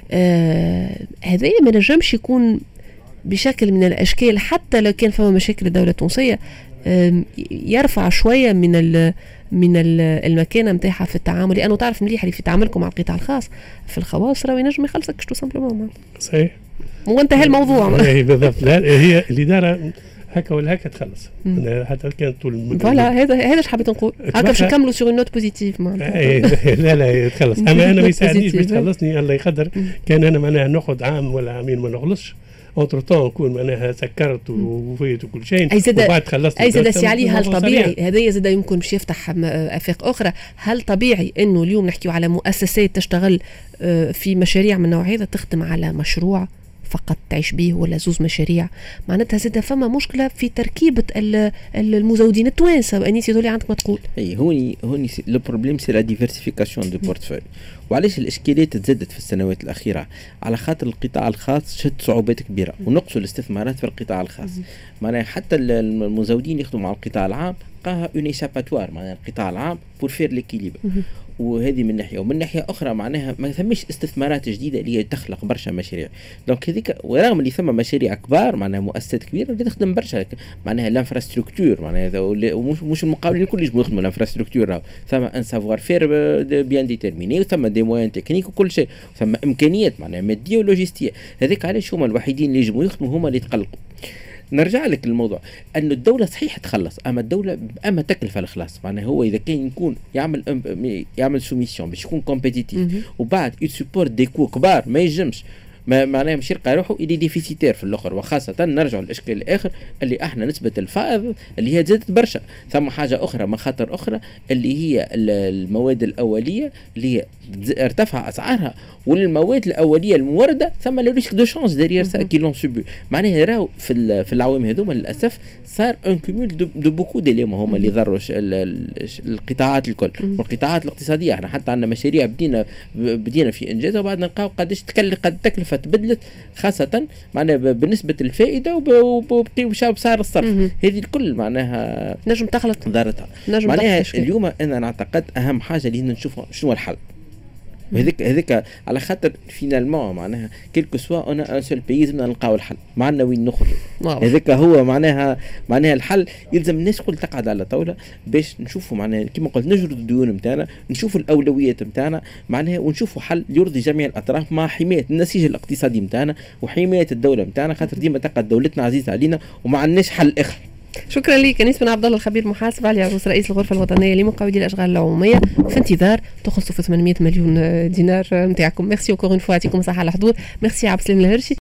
آه هذا ما نجمش يكون بشكل من الاشكال حتى لو كان فما مشاكل الدوله التونسيه آه يرفع شويه من ال من المكانه نتاعها في التعامل لانه تعرف مليح اللي في تعاملكم مع القطاع الخاص في الخواص راه ينجم يخلصكش تو سامبلومون. صحيح وانتهى الموضوع. اي بالضبط. لا هي الاداره هكا ولا هكا تخلص حتى كانت طول فوالا هذا هذا اش حبيت نقول هكا باش نكملوا سور نوت بوزيتيف معناتها. لا لا تخلص اما انا ما يساعدنيش باش تخلصني الله يقدر كان انا معناها ناخذ عام ولا عامين ما نخلصش اونتر طون نكون معناها سكرت وفيت وكل شيء وبعد خلصت. اي زاد سي علي هل طبيعي هذا زاد يمكن باش يفتح افاق اخرى؟ هل طبيعي انه اليوم نحكيو على مؤسسات تشتغل في مشاريع من نوع هذا تخدم على مشروع فقط تعيش به ولا زوز مشاريع؟ معناتها زاد فما مشكله في تركيبه المزودين التوانسه. انيس يدولي عندك ما تقول. اي هوني هوني لو بروبليم سي لا ديفيرسيفيكاسيون دو بورتفوي. وعلاش الاشكاليات تزادت في السنوات الاخيره؟ على خاطر القطاع الخاص شد صعوبات كبيره ونقصوا الاستثمارات في القطاع الخاص. معناها حتى المزودين يخدموا على القطاع العام لقاها اون ايشاباتوار معناها القطاع العام بور فير ليكيليبر. وهذه من ناحيه ومن ناحيه اخرى معناها ما ثمش استثمارات جديده اللي هي تخلق برشا مشاريع. دونك هذيك ورغم اللي ثم مشاريع كبار معناها مؤسسات كبيره اللي تخدم برشا معناها الانفراستركتور معناها ومش مش المقاولين الكل يجبوا يخدموا الانفراستركتور ثم ان سافوار فير بيان ديتيرميني وثم دي موين تكنيك وكل شيء ثم امكانيات معناها ماديه ولوجستيه. هذيك علاش هما الوحيدين اللي يجبوا يخدموا هما اللي يتقلقوا. نرجع لك للموضوع أن الدولة صحيح تخلص أما الدولة أما تكلفة الخلاص معناه هو إذا كان يكون يعمل يعمل سوميسيون باش يكون كومبيتيتيف وبعد يسبورت دي كو كبار ما يجمش ما معناه مش يلقى روحه اللي ديفيسيتير في الاخر. وخاصه نرجع للاشكال الاخر اللي احنا نسبه الفائض اللي هي زادت برشا. ثم حاجه اخرى مخاطر اخرى اللي هي المواد الاوليه اللي هي ارتفع اسعارها والمواد الاوليه المورده ثم لو ريسك دو شانس ديريير سا كي لون سوبي. معناها راهو في في العوام هذوما للاسف صار ان كومول دو بوكو ديليما هما اللي ضروا القطاعات الكل والقطاعات الاقتصاديه. احنا حتى عندنا مشاريع بدينا بدينا في انجازها وبعد نلقاو قداش تكلف قد تكلفه تبدلت خاصه معناها بالنسبه الفائده وبسعر الصرف. هذه الكل معناها نجم تخلط ضرتها. معناها اليوم انا نعتقد اهم حاجه اللي نشوفها شنو الحل. وهذيك هذيك على خاطر فينالمون معناها كيلكو سوا انا ان سول بيز بدنا نلقاو الحل ما عندنا وين نخرج. هذاك هو معناها معناها الحل يلزم الناس كل تقعد على طاوله باش نشوفوا معناها كما قلت نجرد الديون نتاعنا نشوفوا الاولويات نتاعنا معناها ونشوفوا حل يرضي جميع الاطراف مع حمايه النسيج الاقتصادي نتاعنا وحمايه الدوله نتاعنا خاطر ديما تقعد دولتنا عزيزه علينا وما عندناش حل اخر. شكرا لك انيس بن عبد الله الخبير محاسب علي عروس رئيس الغرفه الوطنيه لمقاولي الاشغال العموميه، في انتظار تخلصوا في ثمانمائة مليون دينار نتاعكم. ميرسي اونكور اون فوا، يعطيكم الصحه على الحضور. ميرسي عبد السلام الهرشي.